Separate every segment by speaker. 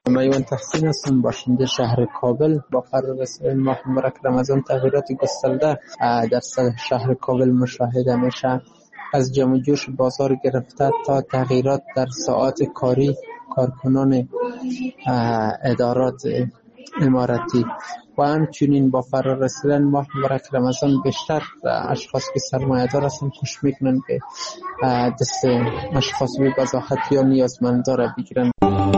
Speaker 1: میوان تحسین هستم، باشنده شهر کابل. با قرار رسیدن ماه مبارک رمضان تغییرات گسترده در شهر کابل مشاهده میشه، از جمع جوش بازار گرفته تا تغییرات در ساعات کاری کارکنان ادارات اماراتی و همچنین با فرار رسیدن ماه مبارک رمضان بیشتر اشخاص که سرمایه‌دار هستند کوشش میکنند که دست اشخاص بی بضاعت یا نیازمندا را بگیرند.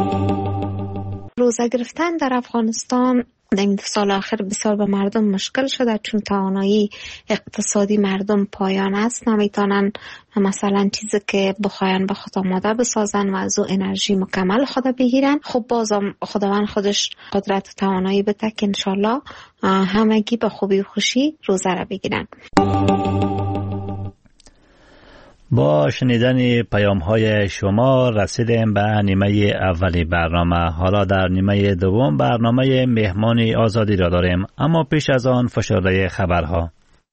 Speaker 2: روزه گرفتن در افغانستان در این سال آخر بسیار به مردم مشکل شده، چون توانایی اقتصادی مردم پایان است، نمیتونن مثلا چیزی که بخواین به خود آماده بسازن و از او انرژی مکمل خود بگیرن. خب بازم خداوند خودش قدرت و توانایی بده که انشالله همگی به خوبی و خوشی روزه را بگیرن.
Speaker 3: با شنیدن پیام‌های شما رسیدیم به نیمه اولی برنامه. حالا در نیمه دوم برنامه مهمان آزادی را داریم، اما پیش از آن فشرده خبرها.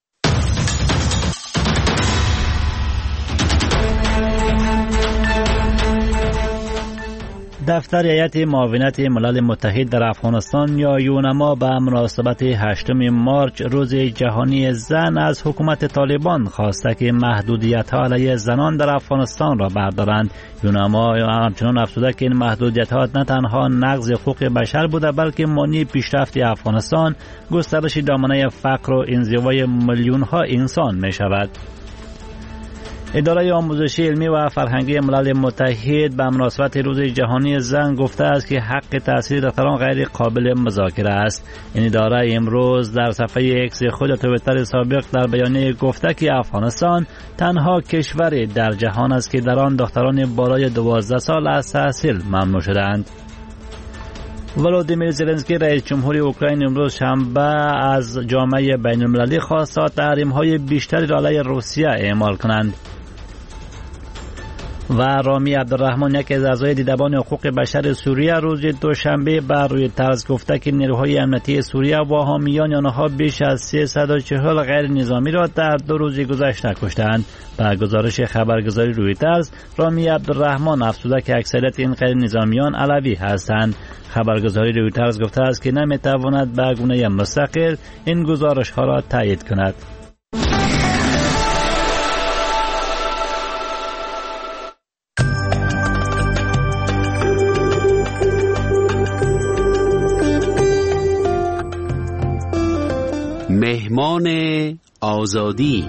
Speaker 3: دفتر هیئت معاونت ملل متحد در افغانستان یا یونما به مناسبت 8 مارچ روز جهانی زن از حکومت طالبان خواسته که محدودیت‌ها علیه زنان در افغانستان را بردارند. یونما همچنان افزوده که این محدودیت‌ها نه تنها نقض حقوق بشر بوده بلکه مانع پیشرفت افغانستان، گسترش دامنه فقر و انزوای میلیون‌ها انسان می‌شود. اداره آموزشی علمی و فرهنگی ملل متحد به مناسبت روز جهانی زن گفته است که حق تحصیل دختران غیر قابل مذاکره است. این اداره امروز در صفحه ایکس خود توییتر سابق در بیانیه گفته که افغانستان تنها کشور در جهان است که در آن دختران بالای 12 سال از تحصیل ممنوع شدند. ولودیمیر زلنسکی رئیس جمهور اوکراین امروز شنبه از جامعه بین المللی خواست تا تحریم‌های بیشتری را علیه روسیه اعمال کنند. و رامی عبدالرحمن، یکی از اعضای دیدبان حقوق بشر سوریه، روز دوشنبه بر روی طرز گفته که نیروهای امنیتی سوریه و حامیان آنها بیش از 340 غیر نظامی را در 2 روز گذشته کشتند. با گزارش خبرگزاری رویترز، رامی عبدالرحمن افزوده که اکثریت این غیر نظامیان علوی هستند. خبرگزاری رویترز گفته است که نمیتواند به گونه مستقل این گزارش ها را تایید کند.
Speaker 4: مهمان آزادی.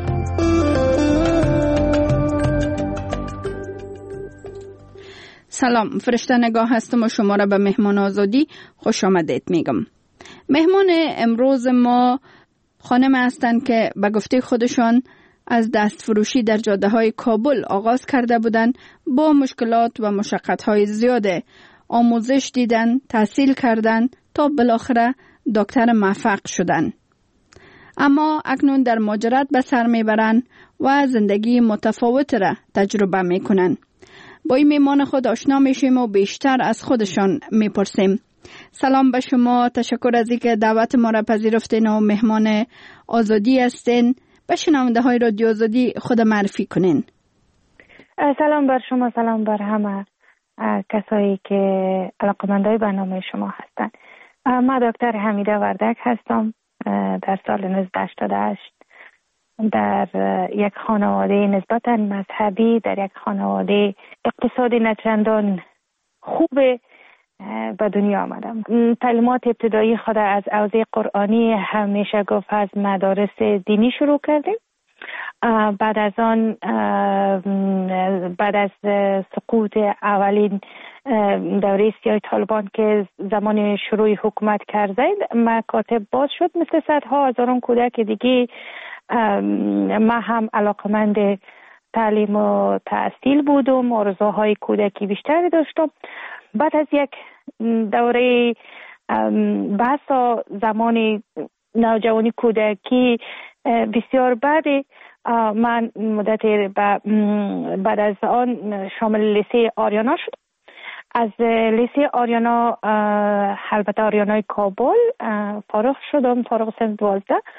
Speaker 5: سلام، فرشته نگاه هستم و شما را به مهمان آزادی خوش آمدید میگم. مهمان امروز ما خانم هستند که به گفته خودشان از دست فروشی در جاده های کابل آغاز کرده بودند. با مشکلات و مشقت های زیاده آموزش دیدن، تحصیل کردن تا بالاخره دکتر موفق شدن. اما اکنون در مهاجرت به سر میبرند و زندگی متفاوت را تجربه میکنند. با این میمان خود آشنا میشیم و بیشتر از خودشان میپرسیم. سلام به شما، تشکر از اینکه دعوت ما را پذیرفتین و مهمان آزادی هستین. به شنونده های رادیو آزادی خود معرفی کنین.
Speaker 6: سلام بر شما، سلام بر همه کسایی که علاقه‌مندای برنامه شما هستند. من دکتر حمیده وردک هستم. در سال 1988 در یک خانواده نسبتاً مذهبی، در یک خانواده اقتصادی نچندان خوب به دنیا آمدم. تعلیمات ابتدایی خود از حوزه قرآنی همیشه گفت از مدارس دینی شروع کردیم. بعد از آن بعد از سقوط اولین دوره سیاه طالبان که زمان شروع حکومت کرده مکاتب باز شد، مثل صدها هزاران کودک دیگه ما هم علاقمند تعلیم و تحصیل بودم، آرزوهای کودکی بیشتری داشتم. بعد از یک دوره بحث زمان نوجوانی کودکی بسیار بعدی من مدت بعد از آن شامل لیسه آریانا شد. از لیسه آریانا، البته آریانای کابل، فارغ شدم، فارغ سن 12.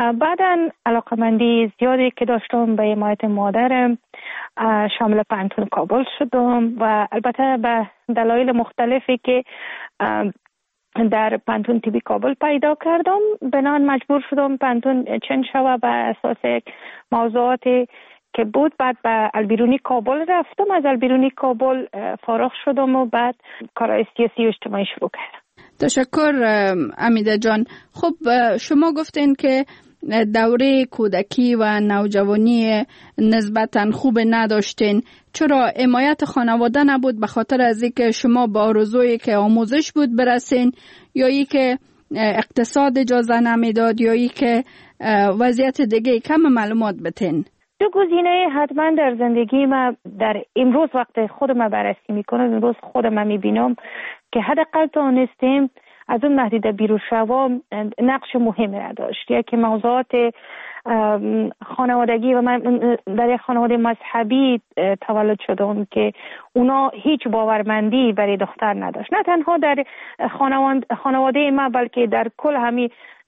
Speaker 6: بعداً علاقمندی زیادی که داشتم به حمایت مادرم، شامل پانتون کابل شدم و البته به دلایل مختلفی که در پانتون تیبی کابل پیدا کردم، بنان مجبور شدم پانتون چنج شوه به اساس موضوعاتی که بود. بعد به البیرونی کابل رفتم، از البیرونی کابل فارغ شدم و بعد کارهای سیاسی و اجتماعی شروع کردم.
Speaker 5: تشکر امیده جان. خب شما گفتین که دوره کودکی و نوجوانی نسبتاً خوب نداشتین. چرا حمایت خانواده نبود؟ به خاطر از اینکه شما با آرزویی که آموزش بود برسین، یا ای که اقتصاد اجازه نمیداد، یا ای که وضعیت دیگه؟ کم معلومات بتین.
Speaker 6: دو گزینه حتما در زندگی ما در امروز وقت خودم بررسی میکنم، امروز خودم میبینم که حداقل تونستیم از اون محدوده بیرون شوم نقش مهمی را داشت. یکی موضوعات خانوادگی و من در یک خانواده مذهبی تولد شدم که اونا هیچ باورمندی برای دختر نداشت، نه تنها در خانواده ما بلکه در کل همین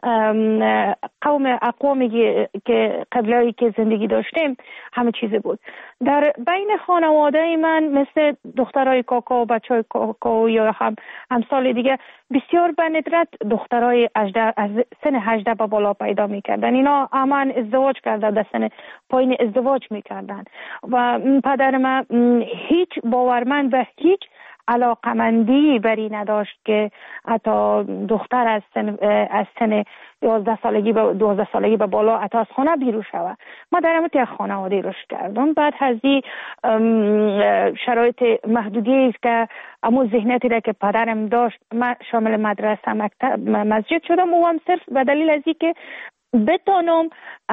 Speaker 6: اقوامی که قبلی که زندگی داشتیم همه چیز بود. در بین خانواده من مثل دخترای کاکا و بچهای کاکا یا همسال دیگه بسیار به ندرت دخترای از سن 18 به بالا پیدا میکردن. اینا همان ازدواج کردن، در سن پایین ازدواج میکردن و پدر من هیچ باورمند و هیچ علاقمندی بری نداشت که حتی دختر از سن 11 سالگی به 12 سالگی به بالا حتی از خانه بیرون شود. ما در همون یک خانواده رشد کردم. بعد از این شرایط محدودی است که امو ذهنیتی را که پدرم داشت، من شامل مدرسه، مکتب، مسجد شدم و هم صرف به دلیل از این که بتانم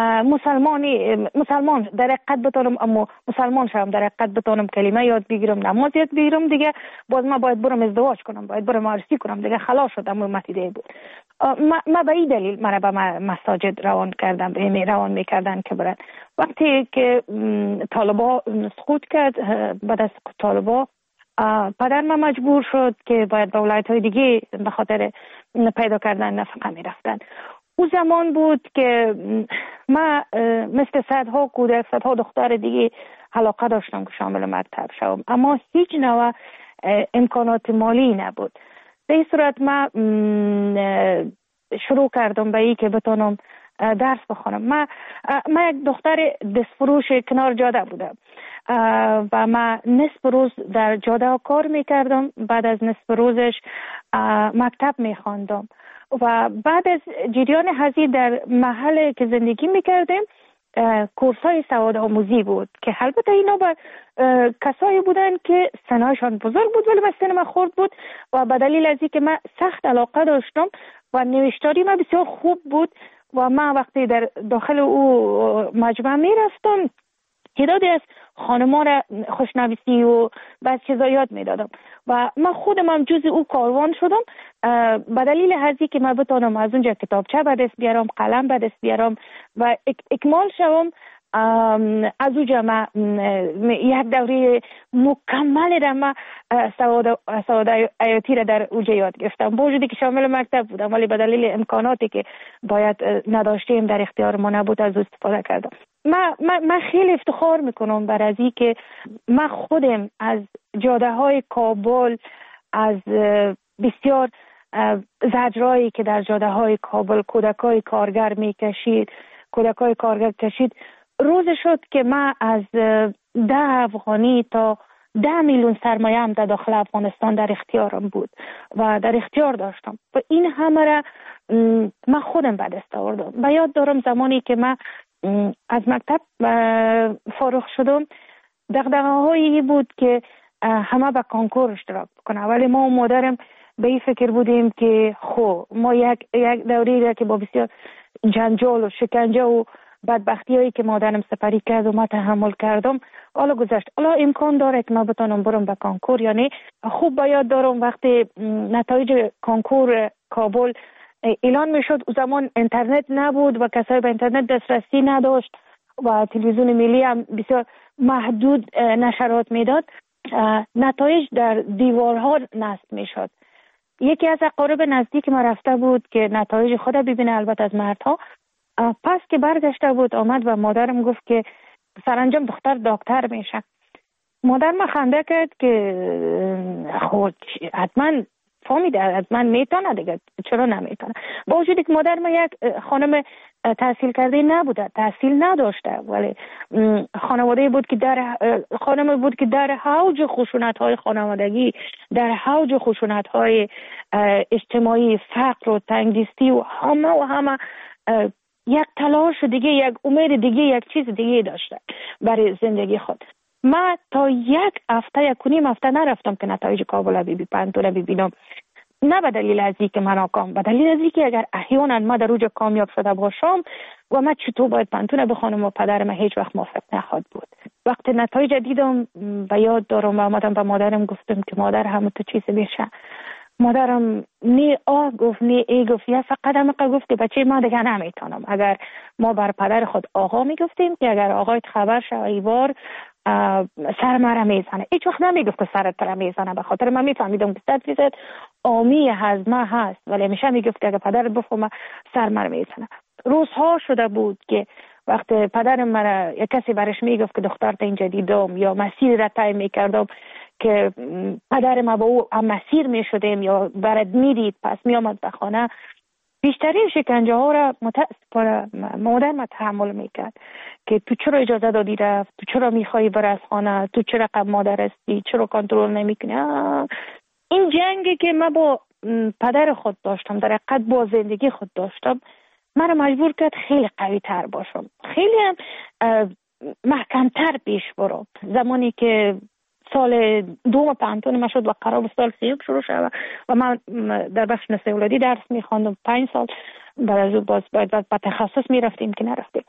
Speaker 6: مسلمان در حقیقت بتانم، اما مسلمان شدم در حقیقت بتانم کلمه یاد بگیرم، نماز یاد بگیرم، دیگه باز ما باید برم ازدواج کنم، باید برم عروسی کنم، دیگه خلاص شدم. اون متیده بود. ما به این دلیل مرا به مساجد روان میکردن که برن. وقتی که طالبا سقوط کرد، بعد از طالبا پدر من مجبور شد که باید به ولایت‌های دیگه به خاطر پیدا کردن نفقه میرفتن. او زمان بود که من مثل صدها کودک، صدها دختر دیگه علاقه داشتم که شامل مکتب شوم، اما هیچ نوع امکانات مالی نبود. به این صورت من شروع کردم به این که بتونم درس بخونم. من یک دختر دستفروش کنار جاده بودم و من نصف روز در جاده کار میکردم، بعد از نصف روزش مکتب میخواندم و بعد از جریان هزی در محل که زندگی میکردیم کورس های سواد آموزی بود که البته اینا با کسایی بودن که سنایشان بزرگ بود ولی سن من خرد بود و به دلیل از اینکه من سخت علاقه داشتم و نوشتاری من بسیار خوب بود و من وقتی در داخل او مجمع میرفتم تعدادی از خانم‌ها را خوشنویسی و بعض چیزا یاد میدادم و من خودم هم جز او کاروان شدم به دلیل هزی که من بتونم از اونجا کتابچه به دست بیارم، قلم به دست بیارم و اکمال شوم. از اونجا من یک دوره مکمل را من سواد حیاتی را در اونجا یاد گرفتم، با وجودی که شامل مکتب بودم ولی به دلیل امکاناتی که باید نداشتیم در اختیار ما نبود از استفاده کردم. من خیلی افتخار میکنم بر از این که من خودم از جاده های کابل، از بسیار زجرایی که در جاده های کابل کودکای کارگر کشید، روز شد که من از 10 افغانی تا 10 میلیون سرمایه هم در داخل افغانستان در اختیارم بود و در اختیار داشتم و این همه را من خودم به دست آوردم. و یاد دارم زمانی که من از مکتب فارغ شدم دغدغه‌هایی بود که همه به کنکور اشتراک بکنه، ولی ما و مادرم به این فکر بودیم که ما یک دوری را که با بسیار جنجال و شکنجه و بدبختی هایی که مادرم سپری کرد و ما تحمل کردم حالا گذشت، حالا امکان داره که ما بتونم برم به کنکور. یعنی خوب باید دارم وقتی نتایج کنکور کابل اعلان میشد، او زمان اینترنت نبود و کسایی به اینترنت دسترسی نداشت و تلویزیون ملی هم بسیار محدود نشرات میداد، نتایج در دیوارها نصب میشد. یکی از اقارب نزدیک ما رفته بود که نتایج خود ببینه، البته از مردها، پس که برگشته بود آمد و مادرم گفت که سرانجام دختر دکتر میشه. مادر ما خنده کرد که خود حتما فهمیده، حتما میتونه دیگه، چرا نمیتونه. با وجودی که مادر ما یک خانم تحصیل کرده نبوده، تحصیل نداشته، ولی خانواده بود که خانم بود که در حوج خشونت‌های خانوادگی، در حوج خشونت‌های اجتماعی، فقر و تنگدستی و همه یک تلاش دیگه، یک امید دیگه، یک چیز دیگه داشته برای زندگی خود. من تا یک و نیم هفته نرفتم که نتایج کابل پانتون ببینم، نه به دلیل از اینکه من ناکام، به دلیل از اینکه اگر احیانا ما در اوج کامیاب شده باشم و من چطور باید پانتون بخونم و پدرم هیچ وقت موافق نخواهد بود. وقتی نتایج دیدم به یاد دارم و آمدم به مادرم گفتم که مادر همون تو چیز میشه. مادرم نی آه گفت نی ای گفت، یا فقط هم گفت که بچه ما دیگه نمیتونم. اگر ما بر پدر خود آقا میگفتیم که اگر آقایت خبر شه ایوار سر مرا میزنه، هیچ وقت نمیگفت که سرت را میزنه، به خاطر من میفهمیدم که 100% آمی هضمه هست، ولی همیشه میگفت که اگر پدرت بفهمه سر مرا میزنه. روزها شده بود که وقتی پدرم مرا یک کسی برش میگفت که دخترت اینجا دیدم یا مسیر را طی میکردم که پدر ما با او هم مسیر میشدیم یا برد میدید، پس میامد به خانه، بیشترین شکنجه ها را متاسفانه مادر ما تحمل میکرد که تو چرا اجازه دادی رفت، تو چرا میخوایی بر از خانه، تو چرا قبل مادر هستی، چرا کنترل نمیکنی. این جنگی که من با پدر خود داشتم، در حقیقت با زندگی خود داشتم، من مجبور کرد خیلی قوی تر باشم، خیلی محکمتر پیش برم. زمانی که سال دوم پانتون ما شد و قرار بود سال سیوم شروع شد و من در بخش نسل اولادی درس میخواندم 5 سال، بعد از باز باید به تخصص میرفتیم که نرفتیم.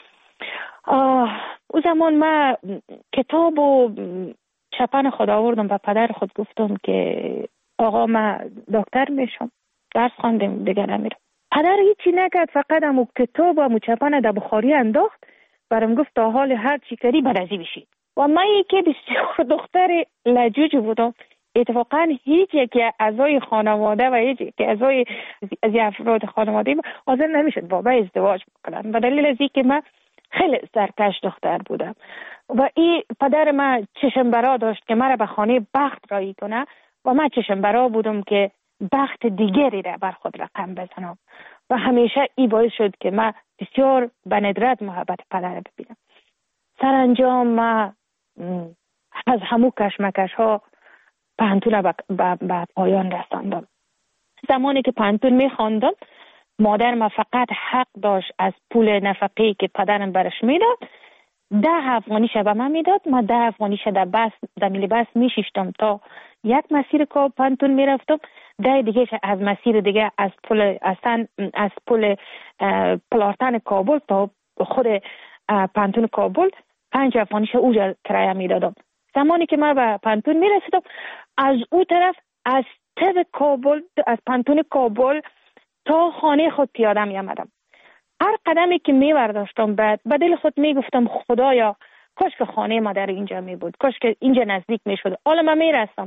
Speaker 6: او زمان من کتاب و چپن خود آوردم و پدر خود گفتم که آقا من دکتر میشم، درس خواندم دیگه نمیرم. پدر هیچی نکرد، فقط همون کتاب و چپن در بخاری انداخت، برام گفت تا حال هر چی کردی برازی بشید. و من یکی بسیار دختر لجوج بودم، اتفاقا هیچ یکی اعضای خانواده و هیچ یکی اعضای از افراد خانواده حاضر نمیشد با ازدواج بکنن، به دلیل از اینکه من خیلی سرکش دختر بودم و این پدر من چشم برا داشت که مرا به خانه بخت رایی کنه و من چشم برا بودم که بخت دیگری را بر خود رقم بزنم و همیشه این باعث شد که من بسیار به ندرت محبت پدر ببینم. سرانجام من از همو کشمکش ها پانتون به پایان رساندم. زمانی که پانتون میخواندم مادر ما فقط حق داشت از پول نفقه‌ای که پدرم برش میداد 10 افغانیش به من میداد، من 10 افغانیش در ملی بس میشیشتم تا یک مسیر که پانتون میرفتم، 10 دیگه از مسیر دیگه از پل پلارتن کابل تا خود پانتون کابل 5 افغانیش اوجا کرایه میدادم. زمانی که من به پانتون میرسیدم از او طرف از تب کابل، از پانتون کابل تا خانه خود پیاده می آمدم. هر قدمی که می برداشتم بعد به دل خود می گفتم خدایا کاش که خانه ما در اینجا می بود، کاش که اینجا نزدیک می شد. حالا من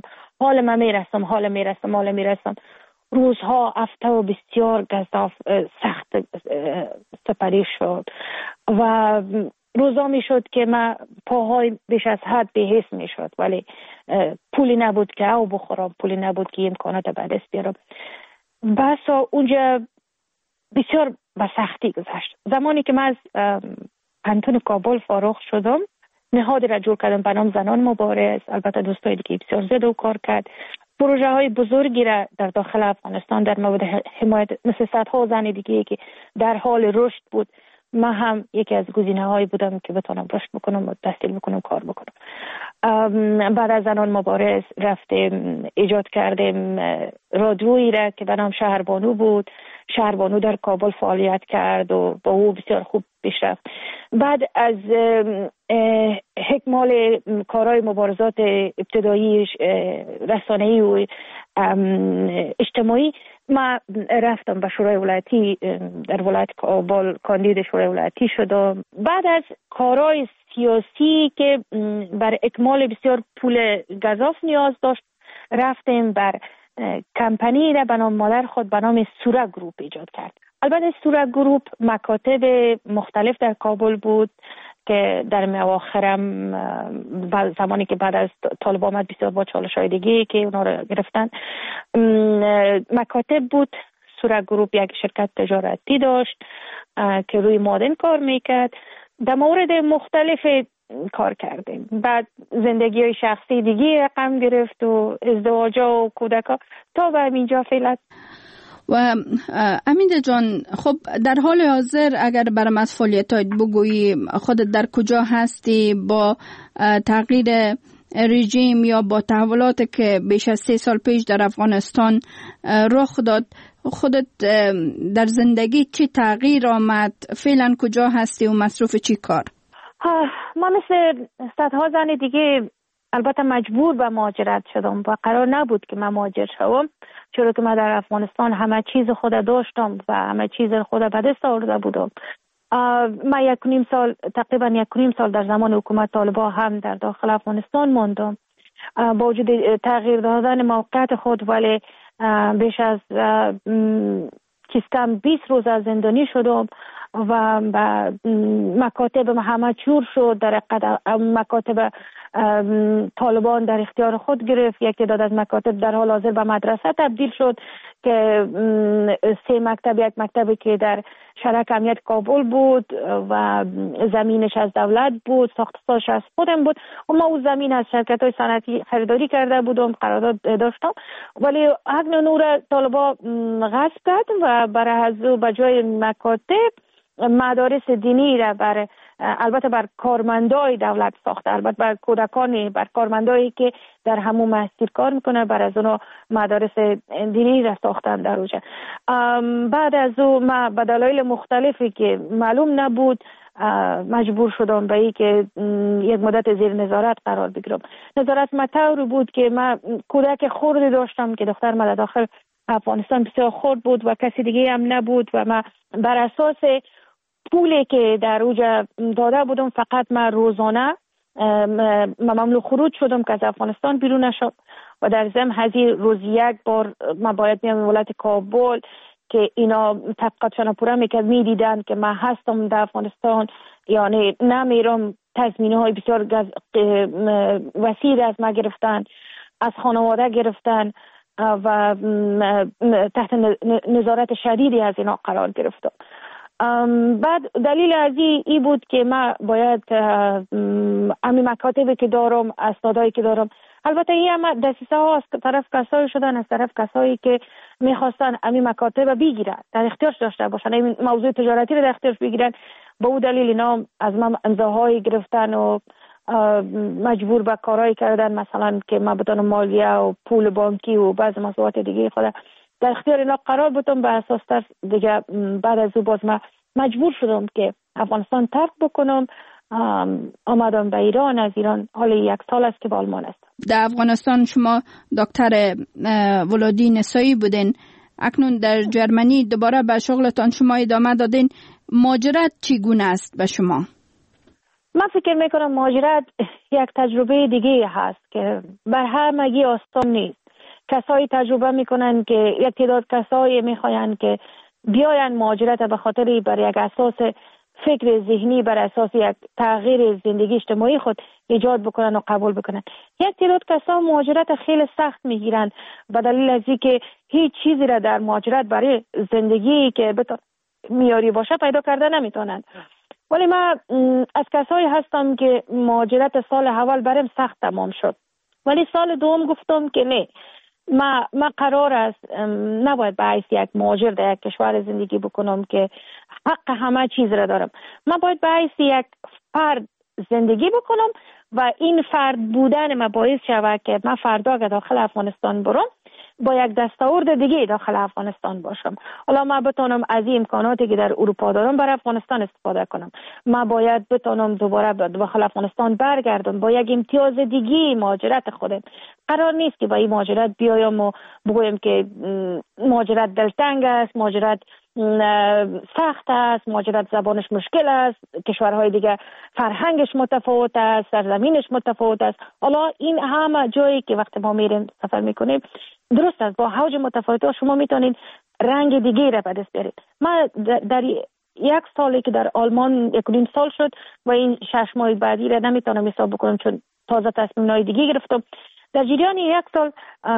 Speaker 6: می رسم. روزها هفته و بسیار گزاف سخت سپری شد و روزا می شد که من پاهای بیش از حد بهیس می شد، ولی پولی نبود که او بخورم، پولی نبود که امکانات به دست بیارم. بسا اونجا بسیار به سختی گذشت. زمانی که من از پانتون کابل فارغ شدم نهادی را جور کردم به نام زنان مبارز، البته دوستای دیگه بسیار زیاده و کار کرد. پروژه های بزرگی را در داخل افغانستان در مورد حمایت مثل صدها زن دیگه که در حال رشد بود، من هم یکی از گزینه‌هایی بودم که بتونم رشد بکنم و تحصیل بکنم، کار بکنم. بعد از زنان مبارز رفتیم ایجاد کردیم رادیویی را که به نام شهربانو بود. شهربانو در کابل فعالیت کرد و با او بسیار خوب پیش رفت. بعد از اکمال کارهای مبارزات ابتدایی رسانه‌ای و اجتماعی ما رفتم به شورای ولایتی در ولایت کابل، کاندید شورای ولایتی شدم. بعد از کارهای سیاسی که بر اکمال بسیار پول گزاف نیاز داشت رفتیم بر کمپانی را به نام مادر خود به نام سوره گروپ ایجاد کرد. البته صورت گروپ مکاتب مختلف در کابل بود که در اواخرم زمانی که بعد از طالب آمد بسیار با چالش‌های دیگه که اونا رو گرفتن، مکاتب بود. صورت گروپ یک شرکت تجارتی داشت که روی مادن کار میکرد. در مورد مختلف کار کردیم. بعد زندگی شخصی دیگه رقم گرفت و ازدواج و کودکا تا به اینجا فعلا.
Speaker 5: و امینده جان، خب در حال حاضر اگر برام از فعالیتات بگویی، خودت در کجا هستی با تغییر رژیم یا با تحولات که بیش از 3 سال پیش در افغانستان رخ داد، خودت در زندگی چی تغییر آمد؟ فعلا کجا هستی و مصروف چی کار؟
Speaker 6: ما مثل صدها زن دیگه البته مجبور به مهاجرت شدم و قرار نبود که من مهاجر شوم، چرا که من در افغانستان همه چیز خود داشتم و همه چیز خود به دست آورده بودم. من تقریبا 1.5 سال در زمان حکومت طالبان هم در داخل افغانستان ماندم. با وجود تغییر دادن موقعیت خود، ولی بیش از کم 20 روز از زندانی شدم و مکاتب همه چور شد. در مکاتب طالبان در اختیار خود گرفت. یک تعداد از مکاتب در حال حاضر به مدرسه تبدیل شد که 3 مکتب، یک مکتبی که در شرک امنیت کابل بود و زمینش از دولت بود، ساختش از خودم بود و ما اون زمین از شرکت‌های صنعتی خریداری کرده بودم، قرارداد داشتم، ولی حق نور طالبان غصب کرد و برای از به جای مکاتب مدارس دینی را البته بر کارمندای دولت ساخته، البته بر کودکان، بر کارمندایی که در همون مسجد کار میکنه، بر از اونها مدارس دینی را ساختن در اونجا. بعد از اون ما به دلایل مختلفی که معلوم نبود مجبور شدم به این که یک مدت زیر نظارت قرار بگیرم. نظارت ما طوری بود که من کودک خردی داشتم که دختر من داخل افغانستان بسیار خرد بود و کسی دیگه هم نبود و من بر اساس پولی که در اوجا داده بودم فقط من روزانه ممنوع خروج شدم که از افغانستان بیرون نشم و در ضمن هزینه روز یک بار من باید میام ولایت کابل که اینا تحقیقاتشان پورا میدیدن که من هستم در افغانستان، یعنی نمیرم. تضمینه های بسیار وسیع از ما گرفتن، از خانواده گرفتن و تحت نظارت شدیدی از اینا قرار گرفتم. بعد دلیل از این بود که من باید امی مکاتبی که دارم، اسنادایی که دارم، البته این هم دسیسه ها از طرف کسایی شدن، از طرف کسایی که میخواستن امی مکاتب بگیرن، در اختیارش داشته باشن، این موضوع تجارتی رو در اختیارش بگیرن. با اون دلیل اینا از من امضاهایی گرفتن و مجبور به کارهایی کردن، مثلا که من بتونم مالیه و پول بانکی و بعض مسئولیت دیگه خود در اختیار اینا قرار بودم. به اساس دیگه بعد از اون باز من مجبور شدم که افغانستان ترک بکنم. آمدم به ایران. از ایران حال 1 سال است که به آلمان است.
Speaker 5: در افغانستان شما دکتر ولادی نسایی بودین، اکنون در جرمنی دوباره به شغلتان شما ادامه دادین. مهاجرت چگونه است به شما؟
Speaker 6: من فکر میکنم مهاجرت یک تجربه دیگه هست که بر همگی آسان نیست. کسایی تجربه میکنن که یک تعداد کسایی میخواین که بیاین مهاجرت به خاطر بر یک اساس فکر ذهنی، بر اساس یک تغییر زندگی اجتماعی خود ایجاد بکنن و قبول بکنن. یک تعداد کسا مهاجرت خیلی سخت میگیرن به دلیل از اینکه هیچ چیزی را در مهاجرت برای زندگی که معیاری باشه پیدا کرده نمیتونن. ولی من از کسایی هستم که مهاجرت سال اول برام سخت تمام شد، ولی سال دوم گفتم که نه، من قرار است نباید به حیث یک مهاجر در یک کشور زندگی بکنم که حق همه چیز را دارم. من باید به حیث یک فرد زندگی بکنم و این فرد بودن من باعث شود که من فردا که داخل افغانستان برم با یک دستاورد دیگه داخل افغانستان باشم. حالا من بتونم از این امکاناتی که در اروپا دارم برای افغانستان استفاده کنم. من باید بتونم دوباره داخل افغانستان برگردم با یک امتیاز دیگه مهاجرت خودم. قرار نیست که با این مهاجرت بیایم و بگویم که مهاجرت دلتنگ است، مهاجرت سخت است، مهاجرت زبانش مشکل است، کشورهای دیگه فرهنگش متفاوت است، سرزمینش متفاوت است. حالا این همه جایی که وقتی ما میریم سفر میکنیم درست است، با اوج متفاوت‌ها شما میتونید رنگ دیگه را به دست بیارید. من در یک سالی که در آلمان 1.5 سال شد و این 6 ماه بعدی را نمیتونم حساب بکنم چون تازه تصمیم‌های دیگه گرفتم. در جریان 1 سال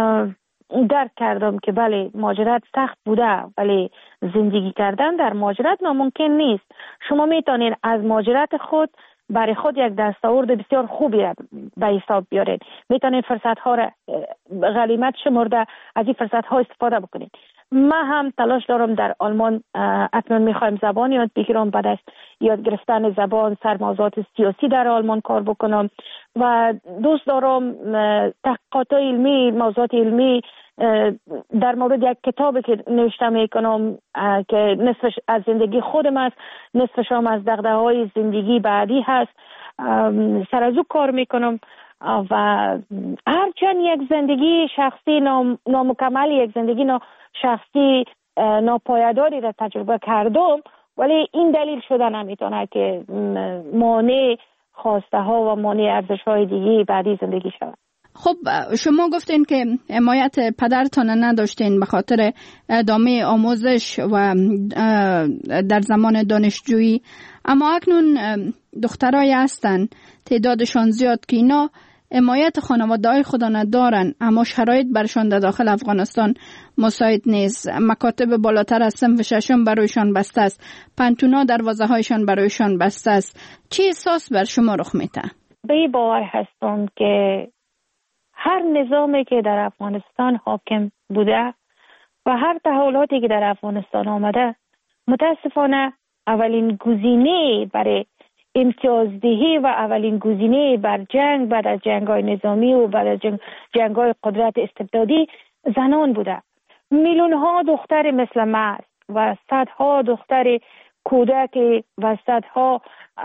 Speaker 6: درک کردم که بله مهاجرت سخت بوده، ولی زندگی کردن در مهاجرت ناممکن نیست. شما میتونید از مهاجرت خود برای خود یک دستاورد بسیار خوبی را به حساب بیارید. میتونید فرصت ها را غنیمت شمرده از این فرصت ها استفاده بکنید. من هم تلاش دارم در آلمان اکنون میخوایم زبان یاد بگیرم، بعد از یاد گرفتن زبان سر موضوعات سیاسی در آلمان کار بکنم و دوست دارم تحقیقات علمی، موضوعات علمی در مورد یک کتابی که نوشته میکنم که نصفش از زندگی خودم است، نصفش هم از دغدغه‌های زندگی بعدی هست، سر از او کار میکنم و هرچند یک زندگی شخصی نامکمل، یک زندگی شخصی ناپایداری را تجربه کردم، ولی این دلیل شده نمیتونه که مانع خواسته ها و مانع ارزش های دیگه بعدی زندگی شود.
Speaker 5: خب شما گفتین که حمایت پدرتان نداشتین به خاطر ادامه آموزش و در زمان دانشجویی، اما اکنون دخترای هستن تعدادشان زیاد که اینا حمایت خانواده‌های خود ندارن، اما شرایط برشان در داخل افغانستان مساعد نیست. مکاتب بالاتر از صنف ششم برایشان بسته است، پنتونا دروازه‌هایشان برایشان بسته است. چی احساس بر شما رخ میده؟
Speaker 6: به این باور هستم که هر نظامی که در افغانستان حاکم بوده و هر تحولاتی که در افغانستان آمده، متاسفانه اولین گزینه برای امتیازدهی و اولین گزینه بر جنگ بعد از جنگ‌های نظامی و بعد از جنگ‌های قدرت استبدادی زنان بوده. میلیون‌ها دختر مثل من و صدها دختر کودک و صدها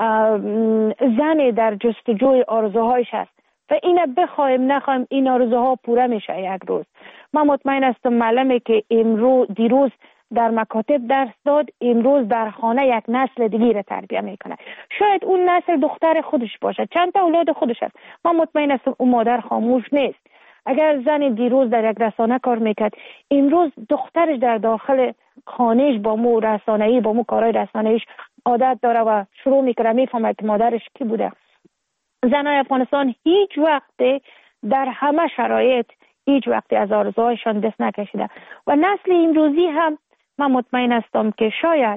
Speaker 6: زن در جستجوی آرزوهایش است و اینا بخوایم نخوایم این آرزوها پوره میشه یک روز. من مطمئن هستم معلمی که دیروز در مکاتب درس داد، امروز در خانه یک نسل دیگه را تربیت میکنه. شاید اون نسل دختر خودش باشه، چند تا اولاد خودش است. من مطمئن هستم اون مادر خاموش نیست. اگر زن دیروز در یک رسانه کار میکرد، امروز دخترش در داخل خانهش با مو رسانه‌ای، با مو کارهای رسانه‌ایش عادت داره و شروع میکنه میفهمه که مادرش کی بوده. زنای افغانستان هیچ وقت در همه شرایط هیچ وقت از آرزوهایشان دست نکشیده و نسل امروزی هم من مطمئن هستم که شاید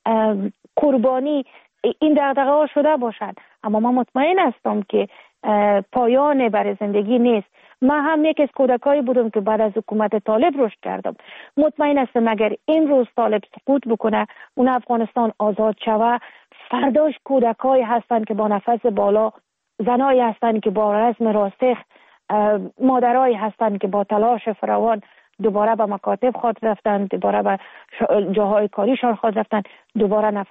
Speaker 6: قربانی این دغدغه‌ها شده باشد، اما من مطمئن هستم که پایان برای زندگی نیست. من هم یک از کودکایی بودم که بعد از حکومت طالب رشد کردم. مطمئن هستم اگر امروز طالب سقوط بکنه، اون افغانستان آزاد شوه، فرداش کودکایی هستند که با نفس بالا، زنایی هستند که با رزم راسخ، مادرایی هستند که با تلاش فراوان دوباره به مکاتب خود رفتن، دوباره به جاهای کاریشان خود رفتن، دوباره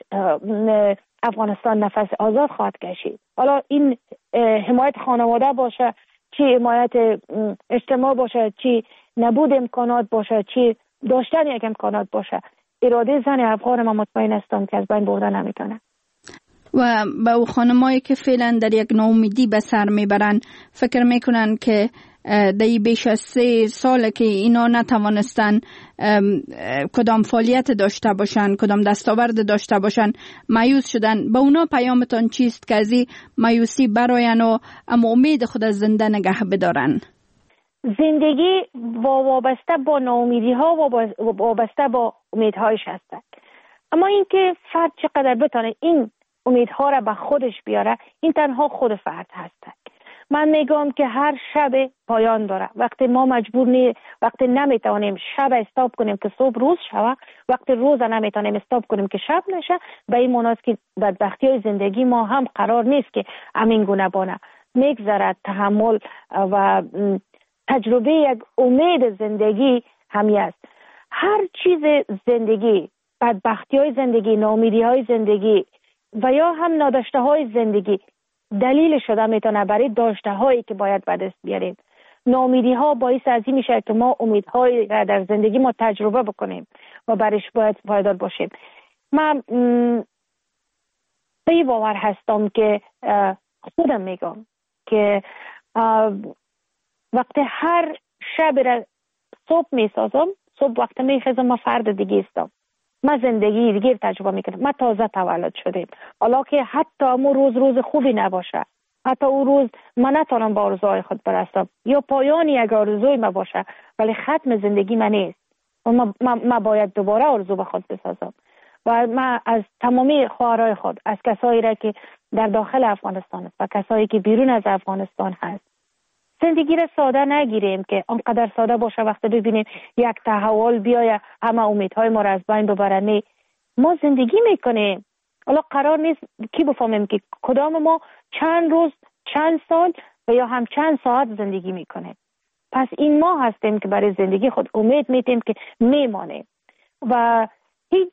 Speaker 6: افغانستان نفس آزاد خواهد کشید. حالا این حمایت خانواده باشه، چی حمایت اجتماع باشه، چی نبود امکانات باشه، چی داشتن یک امکانات باشه، اراده زن افغان من مطمئن هستم که از بین برده نمیتونه.
Speaker 5: و به او خانمایی که فعلا در یک ناامیدی به سر میبرن، فکر میکنن که در بیش از 3 سال که اینا نتوانستن کدام فعالیت داشته باشن، کدام دستاورد داشته باشن، مایوس شدن. به اونا پیامتان چیست که از این مایوسی براین و اما امید خود از زنده نگه بدارن؟
Speaker 6: زندگی وابسته با ناامیدی ها و وابسته با امیدهایش هستند، اما اینکه فرد چقدر بتونه این امیدها را به خودش بیاره، این تنها خود فرد هست. من میگم که هر شب پایان داره. وقتی ما وقتی نمیتونیم شب استاپ کنیم که صبح روز شوه، وقتی روز نمیتونیم استاپ کنیم که شب نشه، به این معنی است که بدبختی زندگی ما هم قرار نیست که همین گونه بانه. میگذرد تحمل و تجربه یک امید زندگی همی است. هر چیز زندگی، بدبختی های زندگی، ناامیدی های زندگی و یا هم ناداشته های زندگی دلیل شده میتونه برای داشته هایی که باید به دست بیاریم. ناامیدی ها باعث از این میشه که ما امیدهایی را در زندگی ما تجربه بکنیم و برایش باید پایدار باشیم. من به این باور هستم که خودم میگم که وقتی هر شب را صبح میسازم، صبح وقت میخیزم من فرد دیگه استم، من زندگی دیگه تجربه میکنم، من تازه تولد شدم. حالا که حتی امو روز خوبی نباشه، حتی اون روز من نتونم با آرزوهای خود برسم یا پایانی یک آرزوی من باشه، ولی ختم زندگی من نیست و من باید دوباره آرزو به خود بسازم. و من از تمامی خواهرای خود، از کسایی را که در داخل افغانستان و کسایی که بیرون از افغانستان هست، زندگی را ساده نگیریم که آنقدر ساده باشه وقتی ببینیم یک تحول بیاید همه امیدهای ما را از بین ببره. نه، ما زندگی میکنیم. حالا قرار نیست کی بفهمیم که کدام ما چند روز، چند سال و یا هم چند ساعت زندگی میکنیم. پس این ما هستیم که برای زندگی خود امید میتیم که میمانیم و هیچ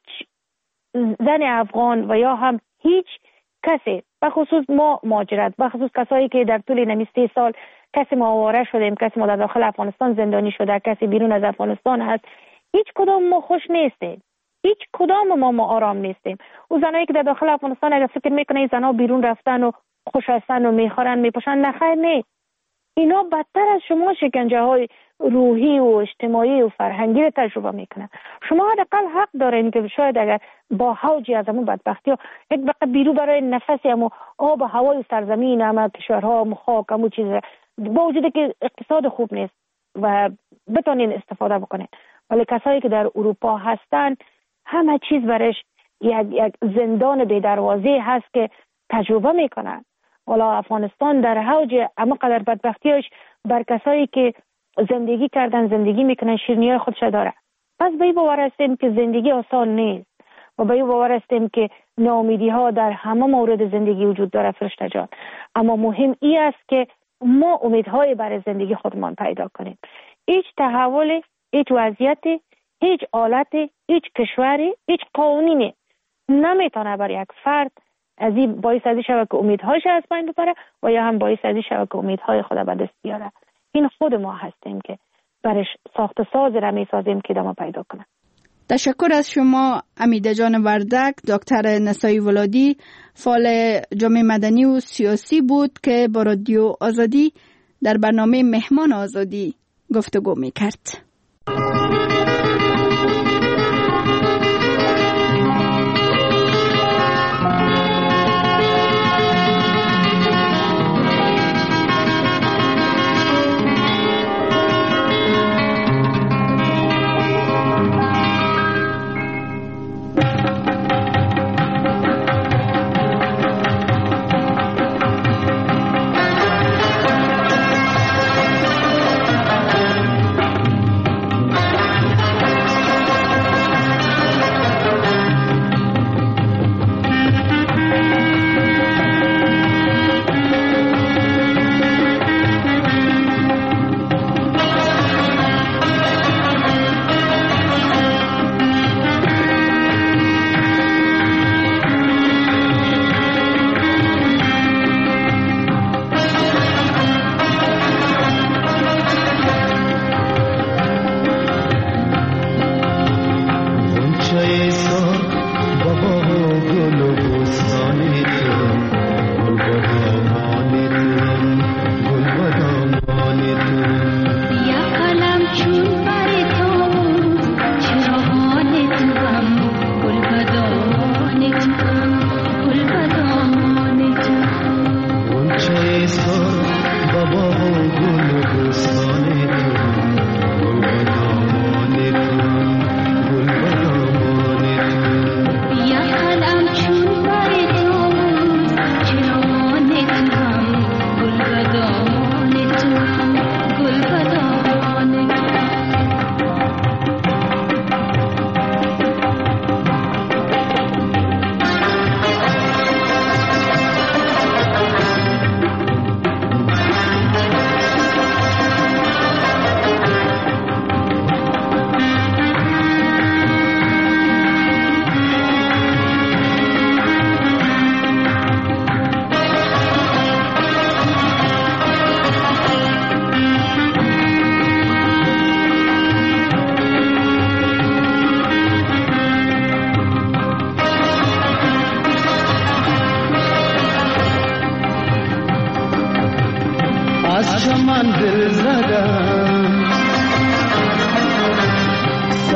Speaker 6: زن افغان و یا هم هیچ کسی، بخصوص ما مهاجرت، بخصوص کسایی که در طول نمی 30 سال کسی ما آواره شدیم، کسی ما در داخل افغانستان زندانی شده، کسی بیرون از افغانستان هست، هیچ کدام ما خوش نیستیم، هیچ کدام ما آرام نیستیم. او زنایی که در داخل افغانستان اگر فکر میکنه این زنا بیرون رفتن و خوش هستن و میخورن میپوشن، نخیر، نه، اینا بدتر از شما شکنجه های روحی و اجتماعی و فرهنگی رو تجربه میکنن. شما حداقل حق دارین که شاید اگر با حوجی از همون بدبختی ها یک بقیه بیرو برای نفسی همون آب و هوای سرزمین همه کشورها همون خاک همون چیز با وجوده که اقتصاد خوب نیست و بتونین استفاده بکنین، ولی کسایی که در اروپا هستن همه چیز برش یک زندان بی دروازه هست که تجربه میکنن. والا افغانستان در حوج اما قدر بدبختیش بر کسایی که زندگی کردن، زندگی میکنن، شیرینی‌های خودش داره. پس به این باور هستیم که زندگی آسان نیست و به این باور هستیم که ناامیدی ها در همه مورد زندگی وجود داره فرشته جان، اما مهم این است که ما امیدهای برای زندگی خودمان پیدا کنیم. هیچ تحول، هیچ وضعیت، هیچ حالت، هیچ کشوری، هیچ قانونی نمیتونه برای یک فرد از این باعث از این شود که امیدهایش از بین ببره و یا هم باعث از این شود که امیدهای خود به دست بیاره. این خود ما هستیم که برش ساخت ساز را میسازیم که دما پیدا کنه.
Speaker 5: تشکر از شما امیده جان وردک. دکتر نسایی ولادی فعال جامعه مدنی و سیاسی بود که با رادیو آزادی در برنامه مهمان آزادی گفتگو میکرد.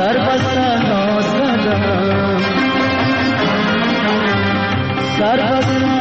Speaker 7: سر بسته